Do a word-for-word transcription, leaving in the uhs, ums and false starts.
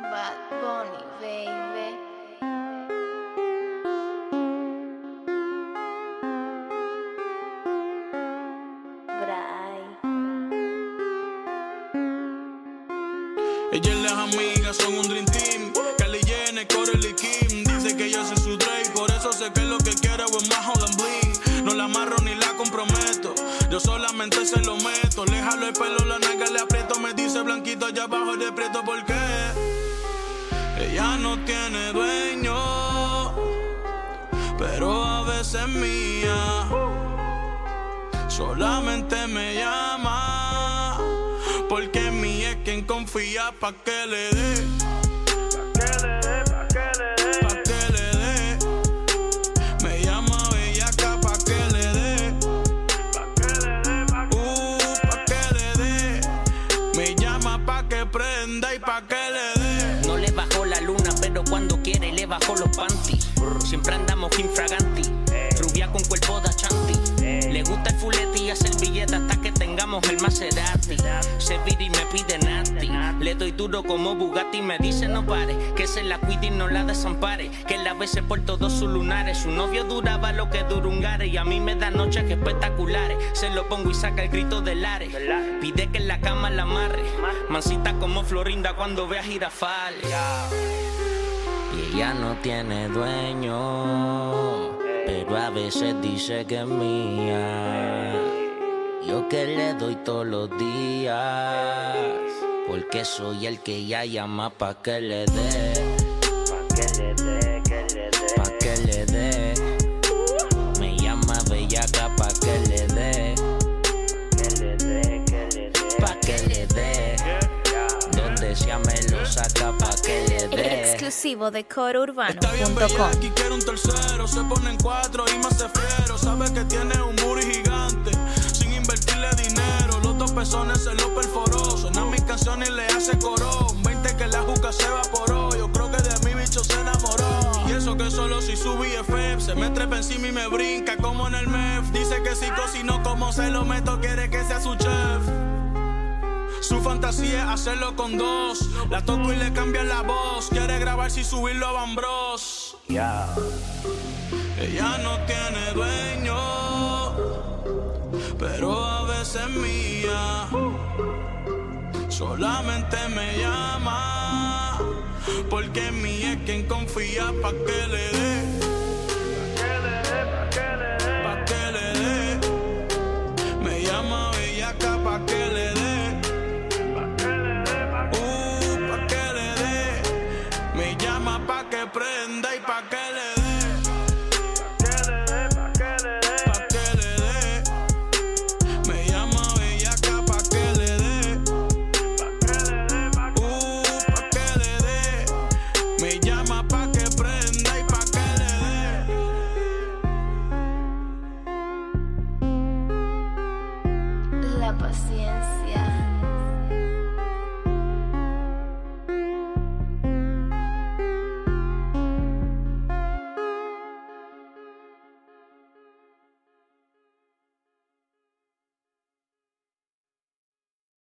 Bad Bunny, baby. Bray. Ella y las amigas son un dream team. Kylie Jenner, Karol y Kim. Dice que yo soy su Drake, por eso sé que lo que quiere es más Holland Bling. No la amarro ni la comprometo, yo solamente se lo meto. Le jalo el pelo, la nalga le aprieto. Me dice blanquito allá abajo de prieto porque ella no tiene dueño, pero a veces mía. Solamente me llama porque mía es quien confía pa' que le dé. Prenda y pa' que le dé. No le bajó la luna, pero cuando quiere le bajó los panties. Siempre andamos infraganti, rubia con cuerpo de Ashanti. Le gusta el fulete y hacer billete hasta que tengamos el Maserati. Se vira y me pide nasty, le doy duro como Bugatti. Me dice no pare, que se la cuide y no la desampare, que la bese por todos sus lunares. Su novio duraba lo que dura un gare y a mí me da noches espectaculares. Se lo pongo y saca el grito del are. Pide que en la cama la amarre, mansita como Florinda cuando ve a Girafales. Y ella no tiene dueño, pero a veces dice que es mía. Yo que le doy todos los días, porque soy el que ella llama pa' que le dé. Pa' que le dé, que le dé, pa' que le dé. Me llama bellaca pa' que le dé. Que le dé, que le dé, pa' que le dé. Donde sea me lo saca pa' que le dé. Exclusivo de coro urbano Está bien punto com. bella, aquí quiere un tercero. Se pone en cuatro y más se fiero. Sabe que tiene un booty gigante, sin invertirle dinero. Los dos pezones se lo perforó. Suena mis canciones y le hace coro. veinte que la juca se evaporó. Yo creo que de mi bicho se enamoró. Y eso que solo si su B F F se me trepa encima y me brinca como en el M E F. Dice que si cocino como se lo meto, quiere que sea su chef. Su fantasía es hacerlo con dos. La toco y le cambia la voz. Quiere grabar y subirlo a Van Bros. Yeah. Ella no tiene dueño, pero a veces mía. Solamente me llama porque mía es quien confía pa' que le dé. Pa' que le dé. Me llama bellaca pa' que le dé. Pa' que prenda y pa' que le dé. Pa' que le dé, pa' que le dé. Me llama bellaca pa' que le dé. Uh, pa' que le dé. Me llama pa' que prenda y pa' que le dé. La paciencia.